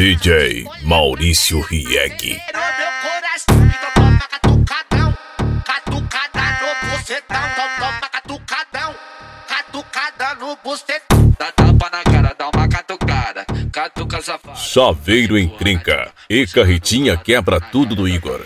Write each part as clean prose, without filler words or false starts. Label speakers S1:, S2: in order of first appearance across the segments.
S1: DJ Maurício Rieg. Chaveiro encrenca e carretinha quebra tudo do Igor.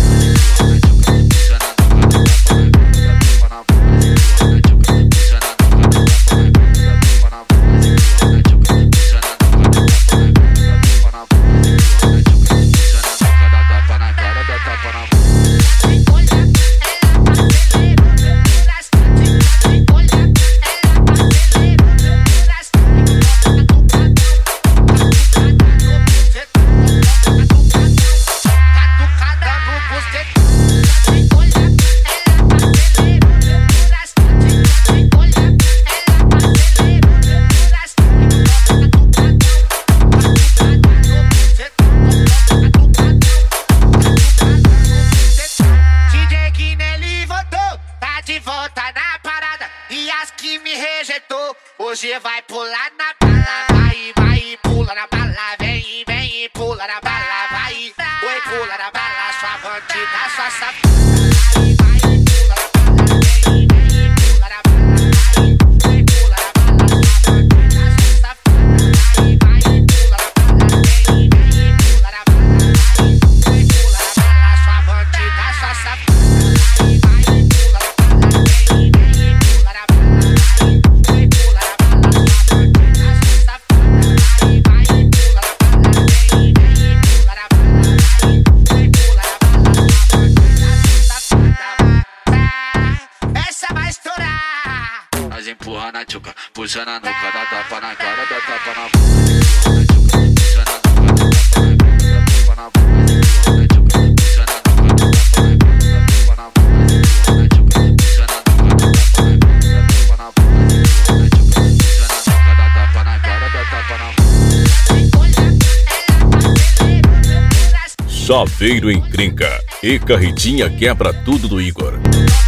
S2: Hoje vai pular na bala, vai, pula na bala, vem, e pula na bala, vai, pula na bala, sua bandida, sua safada. Empurra na tchuca, puxa na nuca, dá tapa na cara, dá tapa na bunda. Puxa na nuca, dá tapa na bunda. Puxa na nuca, dá tapa na bunda. Puxa na nuca, dá tapa na bunda. Puxa na nuca, dá tapa na cara, dá tapa na bunda.
S1: Chaveiro encrenca e carretinha quebra tudo do Igor.